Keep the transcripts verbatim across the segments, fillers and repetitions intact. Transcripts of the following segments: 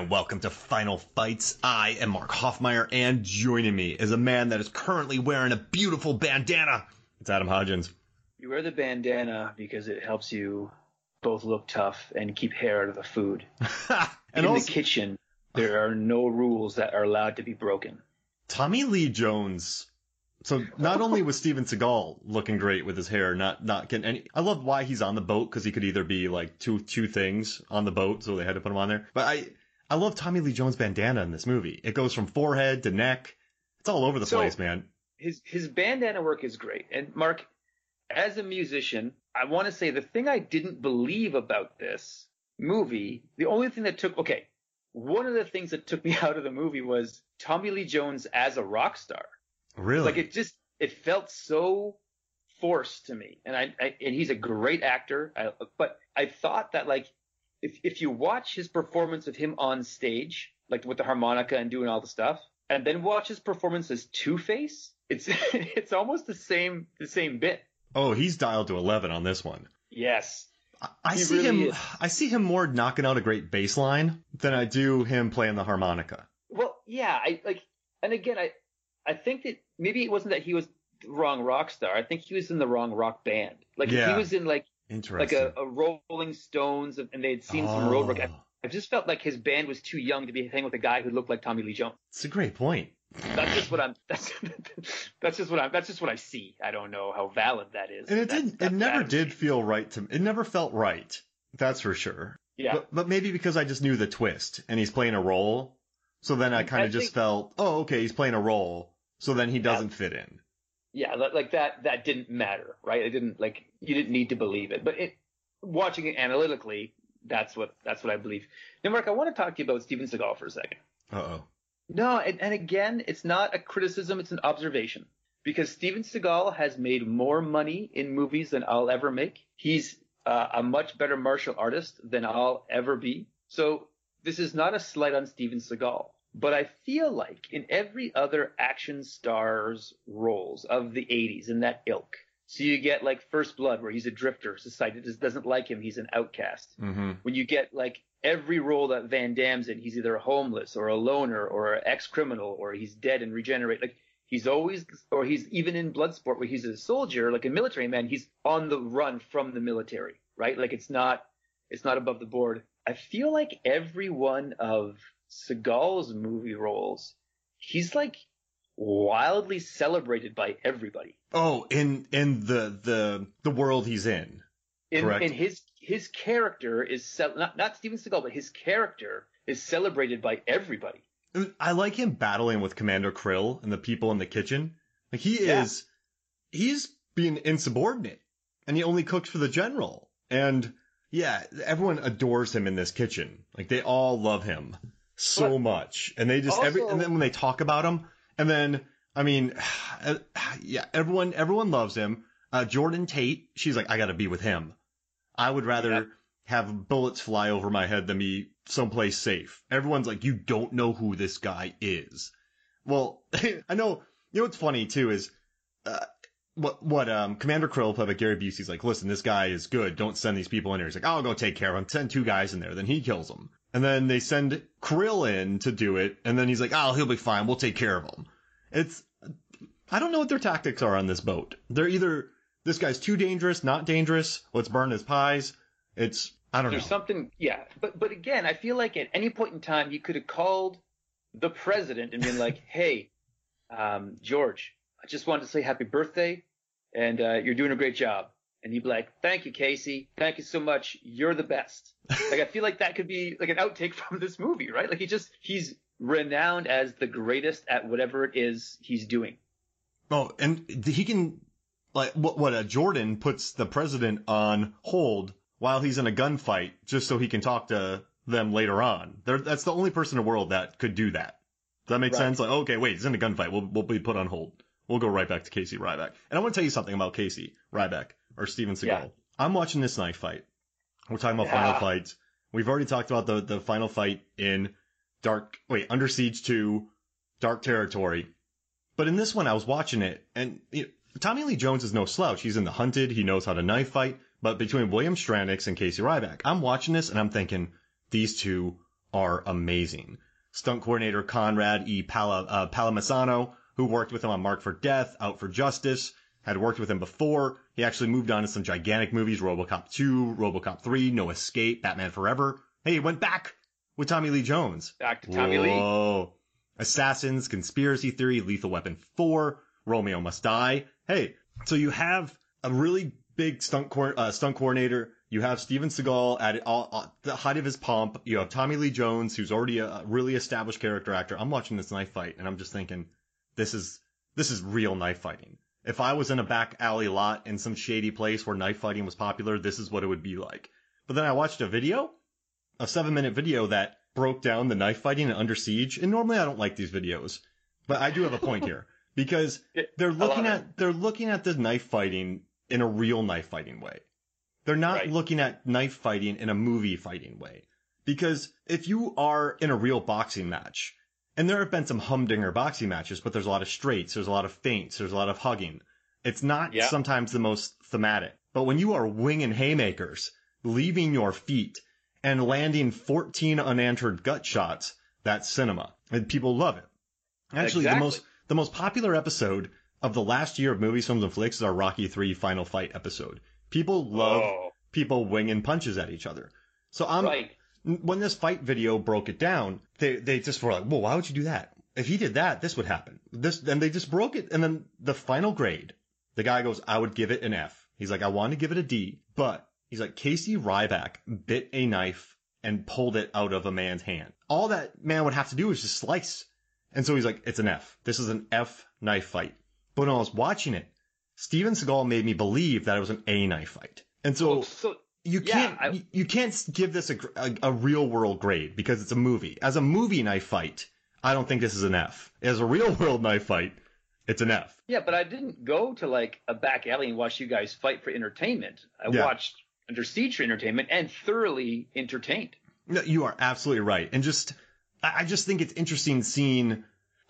and welcome to Final Fights. I am Mark Hoffmeyer, and joining me is a man that is currently wearing a beautiful bandana. It's Adam Hodgins. You wear the bandana because it helps you both look tough and keep hair out of the food. and In also, the kitchen, there are no rules that are allowed to be broken. Tommy Lee Jones. So not only was Steven Seagal looking great with his hair, not not getting any. I love why he's on the boat, because he could either be like two two things on the boat, so they had to put him on there. But I I love Tommy Lee Jones' bandana in this movie. It goes from forehead to neck. It's all over the so, place, man. His his bandana work is great. And Mark, as a musician, I want to say the thing I didn't believe about this movie, the only thing that took okay, one of the things that took me out of the movie was Tommy Lee Jones as a rock star. Really? Like it just, it felt so forced to me. And I, I and he's a great actor. I, but I thought that like, if, if you watch his performance of him on stage, like with the harmonica and doing all the stuff, and then watch his performance as Two-Face, it's, it's almost the same, the same bit. Oh, he's dialed to eleven on this one. Yes. I, I He see really him, is. I see him more knocking out a great bass line than I do him playing the harmonica. Well, yeah, I like, and again, I, I think that maybe it wasn't that he was the wrong rock star. I think he was in the wrong rock band. Like Yeah. if he was in like like Interesting. a, a Rolling Stones and they had seen some road work. I, Oh. I just felt like his band was too young to be hanging with a guy who looked like Tommy Lee Jones. It's a great point. That's just what I'm. That's, that's just what I'm. That's just what I see. I don't know how valid that is. And it That's- didn't. that's It never Adam's did take. feel right to me. It never felt right. That's for sure. Yeah. But, but maybe because I just knew the twist and he's playing a role, so then I kind I of just think- felt, oh, okay, he's playing a role, so then he doesn't fit in. Yeah, li- like that. That didn't matter, right? It didn't like you didn't need to believe it, but it watching it analytically, that's what that's what I believe. Now, Mark, I want to talk to you about Steven Seagal for a second. Uh oh. No, and, and again, it's not a criticism, it's an observation. Because Steven Seagal has made more money in movies than I'll ever make. He's uh, a much better martial artist than I'll ever be. So this is not a slight on Steven Seagal. But I feel like in every other action star's roles of the eighties, in that ilk, so you get like First Blood, where he's a drifter, society just doesn't like him, he's an outcast. Mm-hmm. When you get like every role that Van Damme's in, he's either homeless or a loner or an ex-criminal or he's dead and regenerate. Like he's always, or he's even in Bloodsport where he's a soldier, like a military man, he's on the run from the military, right? Like it's not, it's not above the board. I feel like every one of Seagal's movie roles, he's like wildly celebrated by everybody. Oh, in in the the the world he's in. In, Correct. in his his character is ce- not not Steven Seagal, but his character is celebrated by everybody. I like him battling with Commander Krill and the people in the kitchen. Like he Yeah. is, he's being insubordinate, and he only cooks for the general. And yeah, everyone adores him in this kitchen. Like they all love him so But much, and they just every also- and then when they talk about him, and then I mean, yeah, everyone everyone loves him. Uh, Jordan Tate, she's like, I got to be with him. I would rather Yep. have bullets fly over my head than be someplace safe. Everyone's like, you don't know who this guy is. Well, I know, you know what's funny too is, uh, what, what, um, Commander Krill, played by Gary Busey's like, listen, this guy is good. Don't send these people in here. He's like, I'll go take care of him. Send two guys in there. Then he kills them. And then they send Krill in to do it. And then he's like, oh, he'll be fine. We'll take care of him. It's, I don't know what their tactics are on this boat. They're either, this guy's too dangerous, not dangerous. Let's burn his pies. It's, I don't There's know. something, yeah. But but again, I feel like at any point in time, you could have called the president and been like, hey, um, George, I just wanted to say happy birthday, and uh, you're doing a great job. And he'd be like, thank you, Casey. Thank you so much. You're the best. Like, I feel like that could be like an outtake from this movie, right? Like he just, he's renowned as the greatest at whatever it is he's doing. Oh, and he can, like, what, what, uh, Jordan puts the president on hold while he's in a gunfight just so he can talk to them later on. They're, that's the only person in the world that could do that. Does that make Right. sense? Like, okay, wait, he's in a gunfight. We'll, we'll be put on hold. We'll go right back to Casey Ryback. And I want to tell you something about Casey Ryback, or Steven Seagal. Yeah. I'm watching this knife fight. We're talking about Yeah. final fights. We've already talked about the, the final fight in Dark, wait, Under Siege two, Dark Territory. But in this one, I was watching it, and you know, Tommy Lee Jones is no slouch. He's in The Hunted. He knows how to knife fight. But between William Stranix and Casey Ryback, I'm watching this and I'm thinking, these two are amazing. Stunt coordinator Conrad E. Pala, uh, Palamisano, who worked with him on Marked for Death, Out for Justice, had worked with him before. He actually moved on to some gigantic movies, RoboCop two, RoboCop three, No Escape, Batman Forever. Hey, he went back with Tommy Lee Jones. Back to Tommy Lee. Whoa. Assassins, Conspiracy Theory, Lethal Weapon four, Romeo Must Die. Hey, so you have a really big stunt, co- uh, stunt coordinator. You have Steven Seagal at all, uh, the height of his pomp. You have Tommy Lee Jones, who's already a really established character actor. I'm watching this knife fight, and I'm just thinking, this is this is real knife fighting. If I was in a back alley lot in some shady place where knife fighting was popular, this is what it would be like. But then I watched a video, a seven-minute video that broke down the knife fighting in Under Siege. And normally I don't like these videos, but I do have a point here because they're looking at they're looking at the knife fighting in a real knife fighting way. They're not Right. looking at knife fighting in a movie fighting way. Because if you are in a real boxing match, and there have been some humdinger boxing matches, but there's a lot of straights, there's a lot of feints, there's a lot of hugging. It's not Yeah. sometimes the most thematic. But when you are winging haymakers, leaving your feet, and landing fourteen unanswered gut shots, that's cinema. And people love it. Actually, Exactly. the most the most popular episode of the last year of Movies, Films, and Flicks is our Rocky three Final Fight episode. People love Oh. people winging punches at each other. So I'm Right. when this fight video broke it down, they they just were like, "Well, why would you do that? If he did that, this would happen." This and they just broke it. And then the final grade, the guy goes, "I would give it an F." He's like, "I want to give it a D, but he's like, Casey Ryback bit a knife and pulled it out of a man's hand. All that man would have to do is just slice." And so he's like, "It's an F. This is an F knife fight." But when I was watching it, Steven Seagal made me believe that it was an A knife fight. And so Well, so you yeah, can't I- you, you can't give this a, gr- a, a real world grade because it's a movie. As a movie knife fight, I don't think this is an F. As a real world knife fight, it's an F. yeah, but I didn't go to like a back alley and watch you guys fight for entertainment. I Yeah. watched Under Siege for entertainment and thoroughly entertained. No, you are absolutely right. And just, I I just think it's interesting seeing,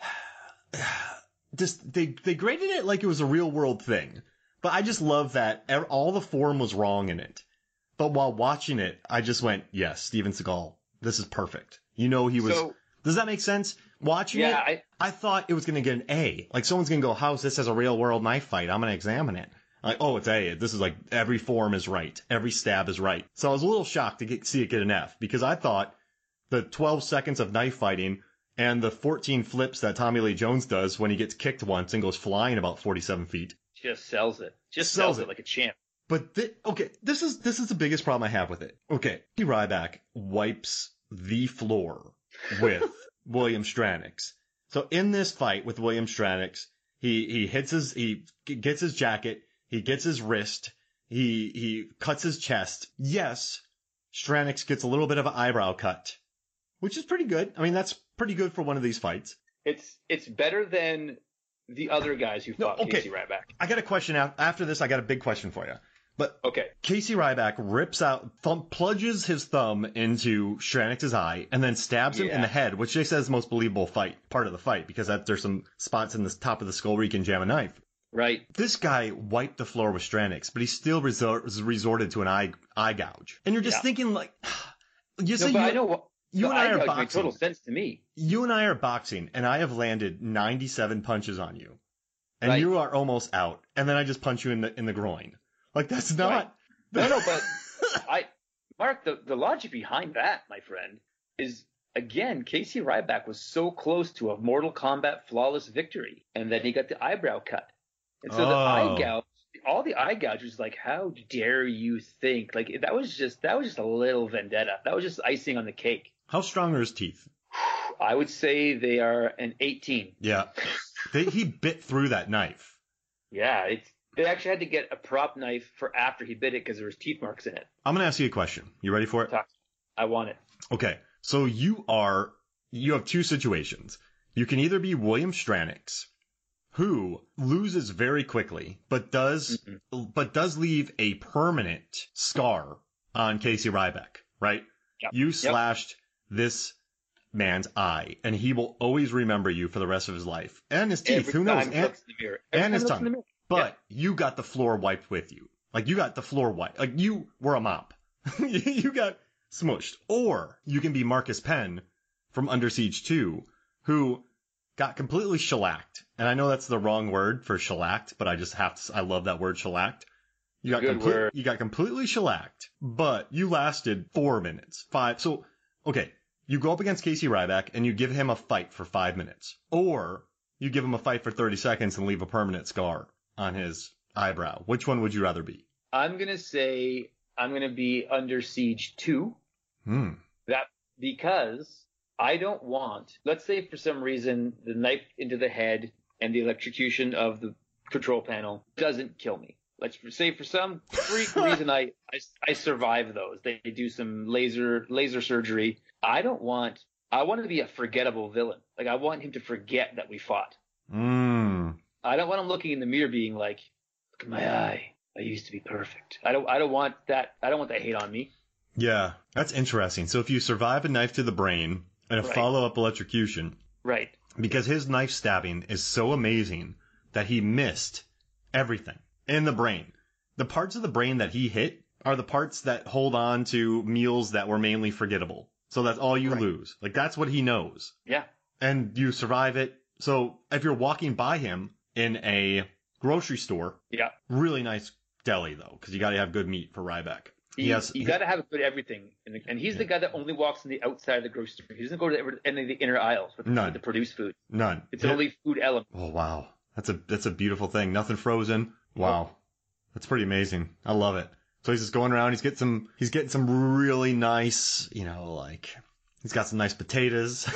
just, they, they graded it like it was a real world thing. But I just love that ev- all the form was wrong in it. But while watching it, I just went, yes, Steven Seagal, this is perfect. You know, he was, So does that make sense? Watching yeah, it, I I thought it was going to get an A. Like someone's going to go, how's this as a real world knife fight? I'm going to examine it. Like, oh, it's A. This is like every form is right. Every stab is right. So I was a little shocked to get, see it get an F because I thought the twelve seconds of knife fighting and the fourteen flips that Tommy Lee Jones does when he gets kicked once and goes flying about forty-seven feet. just sells it. Just Sells sells, it. it like a champ. But thi- okay, this is this is the biggest problem I have with it. Okay, Ryback wipes the floor with William Stranix. So in this fight with William Stranix, he he hits his he gets his jacket, he gets his wrist, he he cuts his chest. Yes, Stranix gets a little bit of an eyebrow cut, which is pretty good. I mean, that's pretty good for one of these fights. It's it's better than the other guys who No, fought okay. Casey Ryback. I got a question af- after this. I got a big question for you. But Okay. Casey Ryback rips out, thumb, plunges his thumb into Stranix's eye and then stabs him in Yeah. the head, which they say is the most believable fight, part of the fight, because that, there's some spots in the top of the skull where you can jam a knife. Right. This guy wiped the floor with Stranix, but he still resor- resorted to an eye eye gouge. And you're just Yeah. thinking like, you No, say but you, I know what you the and I eye are gouge boxing. made total sense to me. You and I are boxing, and I have landed ninety-seven punches on you, and Right. you are almost out, and then I just punch you in the in the groin. Like that's not. Right. No, no, but I, Mark, the, the logic behind that, my friend, is again, Casey Ryback was so close to a Mortal Kombat flawless victory, and then he got the eyebrow cut. And so the Oh. eye gouge, all the eye gouge was like, how dare you think? Like that was just that was just a little vendetta. That was just icing on the cake. How strong are his teeth? I would say they are an eighteen. Yeah, they, he bit through that knife. Yeah, it's. They actually had to get a prop knife for after he bit it because there was teeth marks in it. I'm gonna ask you a question. You ready for it? Talk. I want it. Okay, so you are you have two situations. You can either be William Stranix, who loses very quickly, but does Mm-mm. but does leave a permanent scar on Casey Ryback, right? Yep. You Yep. slashed this man's eye, and he will always remember you for the rest of his life. And his teeth, Every who knows? time he And, looks in the mirror. Every and time his he looks tongue. in the mirror. but you got the floor wiped with you. Like, you got the floor wiped. Like, you were a mop. you got smushed. Or you can be Marcus Penn from Under Siege two, who got completely shellacked. And I know that's the wrong word for shellacked, but I just have to, I love that word shellacked. You got, Good complete, word. you got completely shellacked, but you lasted four minutes, five. So, okay, you go up against Casey Ryback and you give him a fight for five minutes. Or you give him a fight for thirty seconds and leave a permanent scar on his eyebrow. Which one would you rather be? I'm going to say I'm going to be Under Siege two. Hmm. That because I don't want, let's say for some reason, the knife into the head and the electrocution of the control panel doesn't kill me. Let's say for some freak reason I, I, I survive those. They do some laser laser surgery. I don't want, I want to be a forgettable villain. Like I want him to forget that we fought. Hmm. I don't want him looking in the mirror being like, look at my eye. I used to be perfect. I don't I don't want that. I don't want that hate on me. Yeah, that's interesting. So if you survive a knife to the brain and a Right. follow-up electrocution, Right. because his knife stabbing is so amazing that he missed everything in the brain. The parts of the brain that he hit are the parts that hold on to meals that were mainly forgettable. So that's all you Right. lose. Like that's what he knows. Yeah. And you survive it. So if you're walking by him in a grocery store, Yeah. really nice deli though, because you got to have good meat for Ryback. He, He has- you got to have a good everything, and, and he's the guy that only walks on the outside of the grocery store. He doesn't go to every- any of the inner aisles with, None. with the produce food. None. It's Yeah. only food element. Oh wow, that's a that's a beautiful thing. Nothing frozen. Wow, that's pretty amazing. I love it. So he's just going around. He's getting some. He's getting some really nice. You know, like he's got some nice potatoes.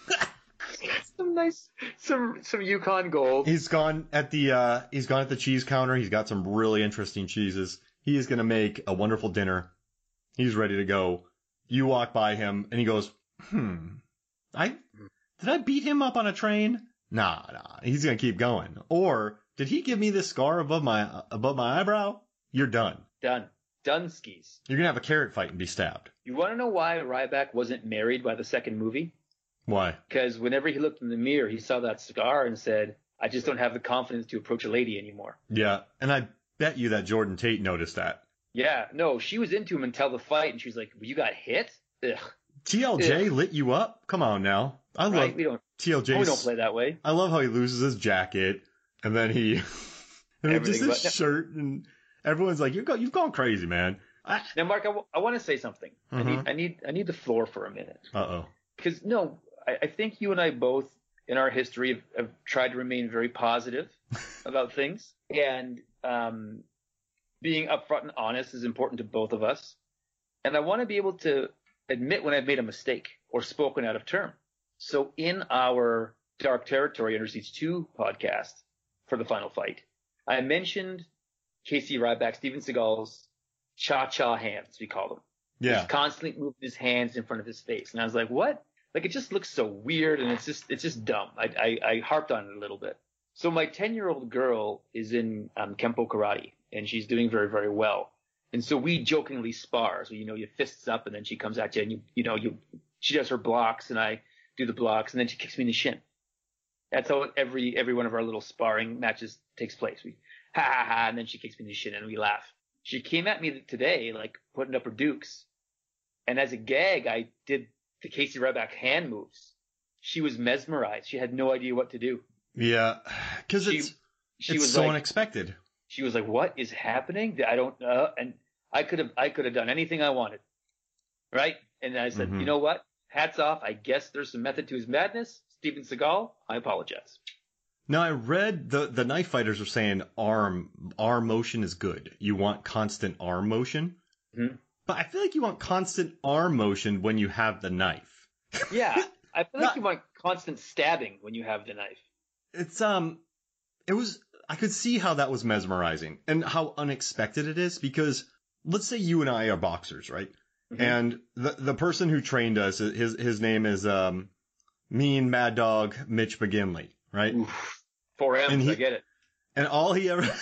Some nice, some some Yukon Gold. He's gone at the. Uh, he's gone at the cheese counter. He's got some really interesting cheeses. He is gonna make a wonderful dinner. He's ready to go. You walk by him and he goes, "Hmm, I did I beat him up on a train? Nah, nah. He's gonna keep going. Or did he give me this scar above my above my eyebrow? You're done. Done. Done skis. You're gonna have a carrot fight and be stabbed. You want to know why Ryback wasn't married by the second movie? Why? Because whenever he looked in the mirror, he saw that scar and said, I just don't have the confidence to approach a lady anymore. Yeah, and I bet you that Jordan Tate noticed that. Yeah, no, she was into him until the fight, and she was like, well, you got hit? Ugh. T L J lit you up? Come on now. I Right? love We don't, T L J. we don't play that way. I love how he loses his jacket and then he and just Everything his but- shirt and everyone's like, "You're go- you've gone crazy, man." I- Now, Mark, I, w- I want to say something. I Mhm. need, I need, I need the floor for a minute. Uh-oh. Because no, I, I think you and I both, in our history, have, have tried to remain very positive about things, and um, being upfront and honest is important to both of us. And I want to be able to admit when I've made a mistake or spoken out of turn. So in our Dark Territory Under Siege two podcast for the final fight, I mentioned Casey Ryback, Steven Seagal's cha-cha hands, we call them. Yeah. He's constantly moving his hands in front of his face. And I was like, what? Like, it just looks so weird, and it's just it's just dumb. I, I, I harped on it a little bit. So my ten-year-old girl is in um, Kempo Karate, and she's doing very, very well. And so we jokingly spar. So, you know, you fists up, and then she comes at you, and, you you know, you she does her blocks, and I do the blocks, and then she kicks me in the shin. That's how every every one of our little sparring matches takes place. We ha ha ha, and then she kicks me in the shin, and we laugh. She came at me today, like, putting up her dukes. And as a gag, I did the Casey Ryback hand moves. She was mesmerized. She had no idea what to do. Yeah. Because She- it's, She it's was so like, unexpected. she was like, "What is happening? I don't know." And I could have, I could have done anything I wanted, right? And I said, Mhm. "You know what? Hats off. I guess there's some method to his madness." Steven Seagal, I apologize. Now, I read the, the knife fighters are saying arm arm motion is good. You want constant arm motion. Mhm. But I feel like you want constant arm motion when you have the knife. Yeah, I feel like Not- you want constant stabbing when you have the knife. It's, um, it was, I could see how that was mesmerizing and how unexpected it is because let's say you and I are boxers, right? Mhm. And the, the person who trained us, his, his name is, um, Mean Mad Dog Mitch McGinley, right? Oof. Four M's, And he- I get it. And all he ever,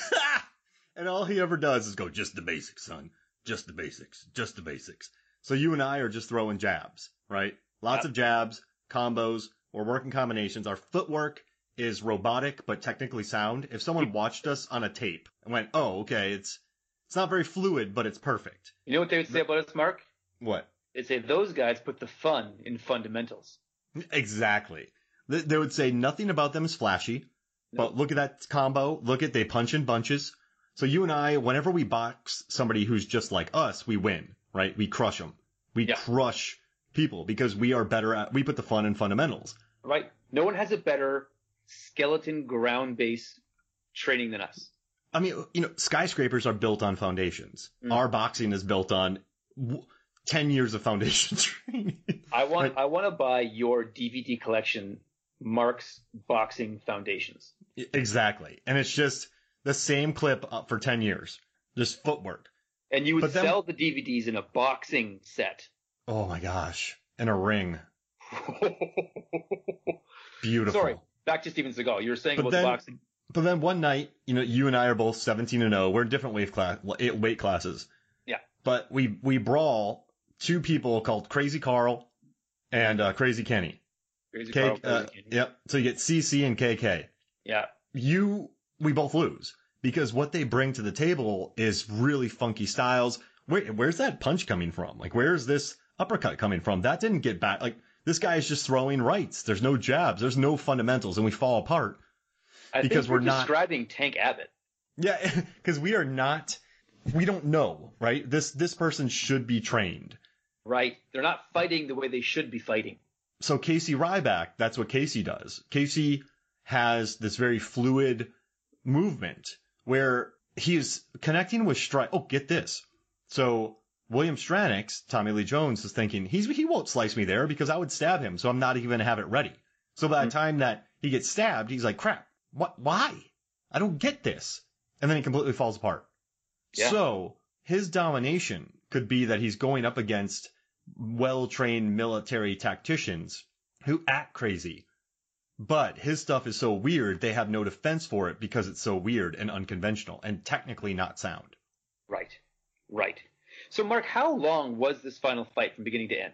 and all he ever does is go, just the basics, son. Just the basics. Just the basics. So you and I are just throwing jabs, right? Lots Yep. of jabs, combos, we're working combinations. Our footwork is robotic, but technically sound. If someone watched us on a tape and went, oh, okay, it's, it's not very fluid, but it's perfect. You know what they would say about us, Mark? What? They'd say those guys put the fun in fundamentals. Exactly. They, they would say nothing about them is flashy, Nope. but look at that combo. Look at they punch in bunches. So you and I, whenever we box somebody who's just like us, we win, right? We crush them. We Yeah. crush people because we are better at, we put the fun in fundamentals. Right? No one has a better skeleton ground base training than us. I mean, you know, skyscrapers are built on foundations. Mm. Our boxing is built on w- ten years of foundation training. I want Right. I want to buy your D V D collection, Mark's Boxing Foundations. Exactly. And it's just the same clip uh, for ten years. Just footwork. And you would But then- sell the D V Ds in a boxing set. Oh my gosh. And a ring. Beautiful. Sorry, back to Steven Seagal. You were saying But about then- the boxing. But then one night, you know, you and I are both seventeen and oh. We're in different weight class, weight classes. Yeah. But we, we brawl two people called Crazy Carl and uh, Crazy Kenny. Crazy K, Carl, Crazy uh, Kenny. yep. So you get C C and K K. Yeah. You, we both lose because what they bring to the table is really funky styles. Where, where's that punch coming from? Like, where's this uppercut coming from? That didn't get back. Like, this guy is just throwing rights. There's no jabs. There's no fundamentals, and we fall apart. I Because think we're we're not- describing Tank Abbott. Yeah, because we are not, we don't know, right? This this person should be trained. Right? They're not fighting the way they should be fighting. So Casey Ryback, that's what Casey does. Casey has this very fluid movement where he is connecting with strike. Oh, get this. So William Stranix, Tommy Lee Jones, is thinking he's he won't slice me there because I would stab him, so I'm not even gonna have it ready. So by the time that he gets stabbed, he's like, crap, what? Why? I don't get this. And then he completely falls apart. Yeah. So his domination could be that he's going up against well-trained military tacticians who act crazy. But his stuff is so weird, they have no defense for it because it's so weird and unconventional and technically not sound. Right. Right. So, Mark, how long was this final fight from beginning to end?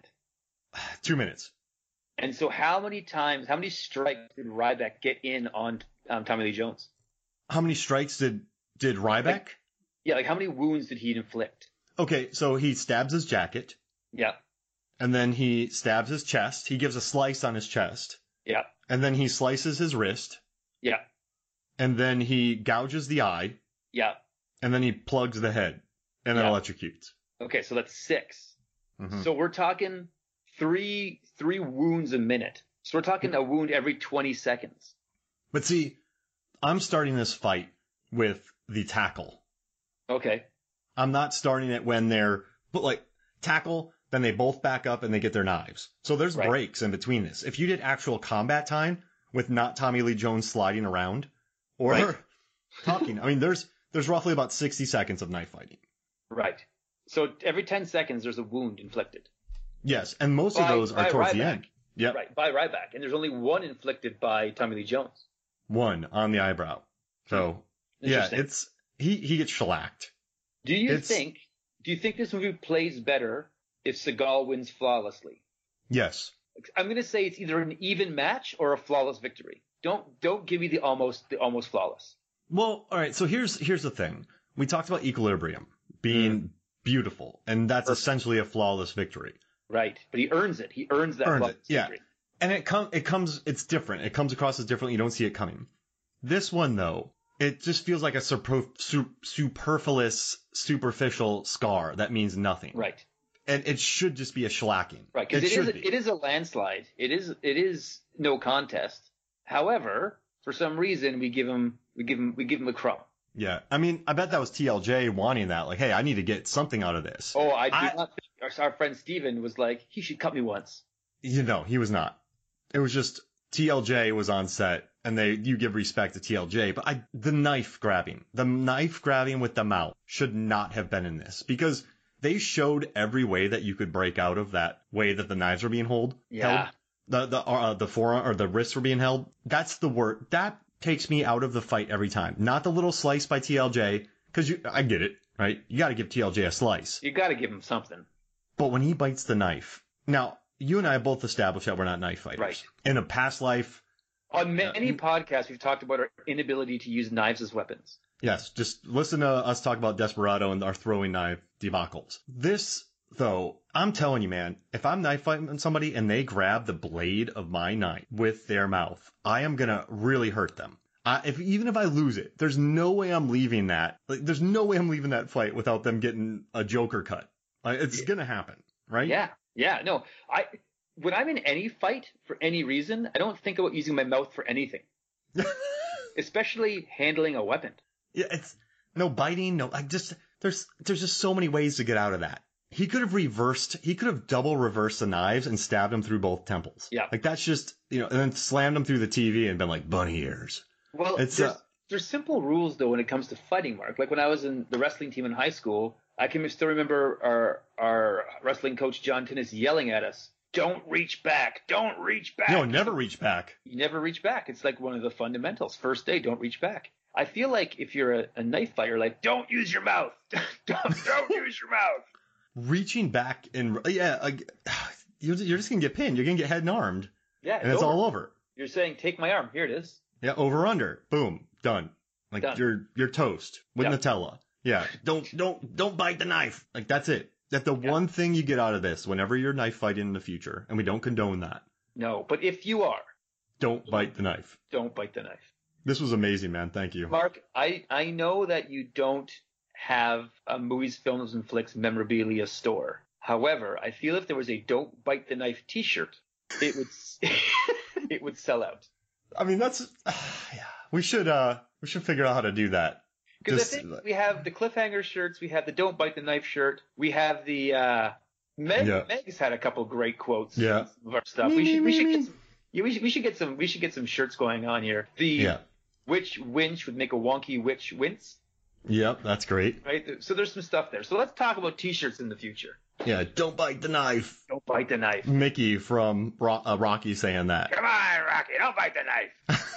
Two minutes. And so how many times, how many strikes did Ryback get in on um, Tommy Lee Jones? How many strikes did, did Ryback? Yeah, like how many wounds did he inflict? Okay, so he stabs his jacket, Yeah, and then he stabs his chest. He gives a slice on his chest, yeah, and then he slices his wrist, yeah, and then he gouges the eye, yeah. and then he plugs the head, and then Yeah. electrocutes. Okay, so that's six. Mhm. So we're talking three three wounds a minute. So we're talking a wound every twenty seconds. But see, I'm starting this fight with the tackle. Okay. I'm not starting it when they're, but like, tackle, then they both back up and they get their knives. So there's Right. breaks in between this. If you did actual combat time with not Tommy Lee Jones sliding around or Right. talking, I mean, there's there's roughly about sixty seconds of knife fighting. Right. So every ten seconds there's a wound inflicted. Yes, and most of By- those are by towards the Ryback. end. Yep, Right, by Ryback. And there's only one inflicted by Tommy Lee Jones. one on the eyebrow. So yeah, Interesting. it's he he gets shellacked. Do you it's- think do you think this movie plays better if Seagal wins flawlessly? Yes. I'm going to say it's either an even match or a flawless victory. Don't don't give me the almost the almost flawless. Well, all right. So here's here's the thing. We talked about equilibrium being beautiful, and that's Perfect. essentially a flawless victory. Right, but he earns it. He earns that Earns flawless it, yeah. victory. And it com- it comes it's different. It comes across as different. You don't see it coming. This one though, it just feels like a super, su- superfluous, superficial scar that means nothing. Right, And it should just be a shellacking. right, because it it, should is be. a, it is a landslide. It is it is no contest. However, for some reason we give him we give him we give him a crumb. Yeah. I mean, I bet that was T L J wanting that. Like, hey, I need to get something out of this. Oh, I do I- not think our, our friend Steven was like, he should cut me once. You know, he was not. It was just T L J was on set, and they you give respect to T L J, but I the knife grabbing, the knife grabbing with the mouth should not have been in this because they showed every way that you could break out of that way that the knives were being hold, Yeah. held. The the uh, the forearm or the wrists were being held. That's the word that takes me out of the fight every time. Not the little slice by T L J because you I get it, right? You got to give T L J a slice. You got to give him something. But when he bites the knife, now you and I both established that we're not knife fighters. Right. In a past life, On many Yeah. podcasts, we've talked about our inability to use knives as weapons. yes, just listen to us talk about Desperado and our throwing knife debacles. This though, I'm telling you, man, if I'm knife fighting somebody and they grab the blade of my knife with their mouth, I am going to really hurt them. I, if even if I lose it, there's no way I'm leaving that. Like, there's no way I'm leaving that fight without them getting a Joker cut. Like, it's Yeah. going to happen, right? Yeah, yeah. No, I when I'm in any fight for any reason, I don't think about using my mouth for anything, especially handling a weapon. Yeah, it's no biting, no. Like, just there's there's just so many ways to get out of that. He could have reversed. He could have double reversed the knives and stabbed him through both temples. Yeah. Like, that's just, you know, and then slammed him through the T V and been like, bunny ears. Well, It's, there's, uh, there's simple rules though when it comes to fighting, Mark. Like when I was in the wrestling team in high school, I can still remember our our wrestling coach John Tinnis yelling at us, "Don't reach back, don't reach back." No, never reach back. You never reach back. It's like one of the fundamentals. First day, don't reach back. I feel like if you're a, a knife fighter, like don't use your mouth, don't, don't use your mouth. Reaching back and yeah, like, you're you're just gonna get pinned. You're gonna get head and armed, Yeah, and it's over. all over. You're saying, take my arm. Here it is. Yeah, over under, boom, done. Like Done. you're you're toast with Yeah. Nutella. Yeah, don't don't don't bite the knife. Like that's it. That's the Yeah. one thing you get out of this. Whenever you're knife fighting in the future, and we don't condone that. No, but if you are, Don't bite the knife. don't bite the knife. This was amazing, man. Thank you. Mark, I, I know that you don't have a movies, films, and flicks memorabilia store. However, I feel if there was a "Don't Bite the Knife" T-shirt, it would it would sell out. I mean, that's yeah. We should uh we should figure out how to do that. Because I Just, think we have the cliffhanger shirts, we have the "Don't Bite the Knife" shirt, we have the uh, Meg. Yeah. Meg's had a couple great quotes. Yeah. in some of our stuff. Me, we should me, we should me, get me. some, yeah, we should we should get some we should get some shirts going on here. The Yeah. which winch would make a wonky witch wince, Yep, that's great. right? So there's some stuff there. So let's talk about T-shirts in the future. Yeah, don't bite the knife. Don't bite the knife. Mickey from Ro- uh, Rocky saying that. Come on, Rocky, don't bite the knife.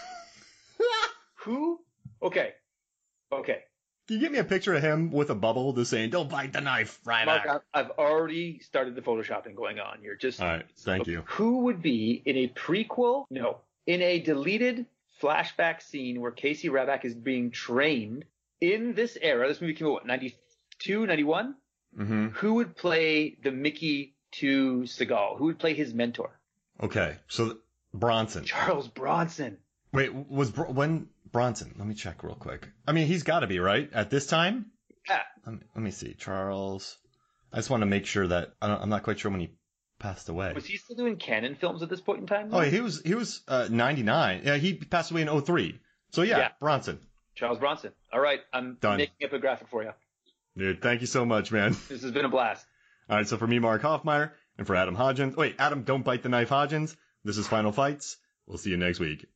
Who? Okay. Okay. Can you get me a picture of him with a bubble just saying, don't bite the knife, right Mark, back? I've I've already started the photoshopping going on here. Just All right, thank you. Who would be in a prequel? No. In a deleted flashback scene where Casey Ryback is being trained in this era. This movie came out, what, ninety-two, ninety-one? Mm-hmm. Who would play the Mickey to Seagal? Who would play his mentor? Okay, so th- Bronson. Charles Bronson. Wait, was Br- when Bronson? Let me check real quick. I mean, he's got to be right at this time. Yeah. Let me, let me see, Charles. I just want to make sure that I don't, I'm not quite sure when he passed away. Was he still doing canon films at this point in time? Oh, he was he was uh, ninety-nine. Yeah, he passed away in oh three. So yeah, Yeah. Bronson. Charles Bronson. All right, I'm Done. making up a graphic for you. Dude, thank you so much, man. This has been a blast. All right, so for me, Mark Hoffmeyer, and for Adam Hodgins. Wait, Adam, don't bite the knife, Hodgins. This is Final Fights. We'll see you next week.